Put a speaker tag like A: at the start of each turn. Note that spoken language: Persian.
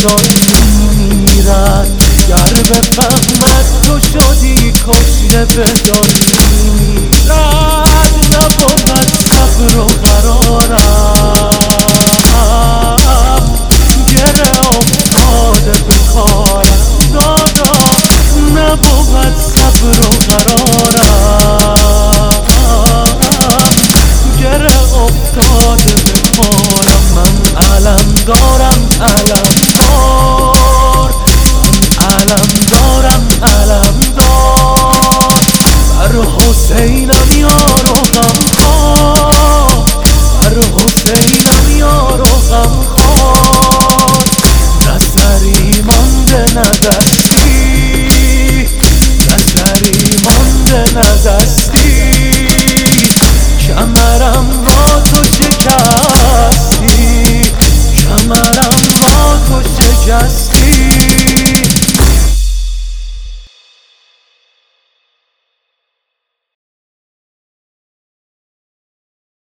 A: جایی میرد گر بفهمد تو شدی کشته بدانی رد نبود صبر و قرارم گره افتاده به کارم دادا نبود صبر و قرارم گره افتاده به کارم من علم دارم علم دار علم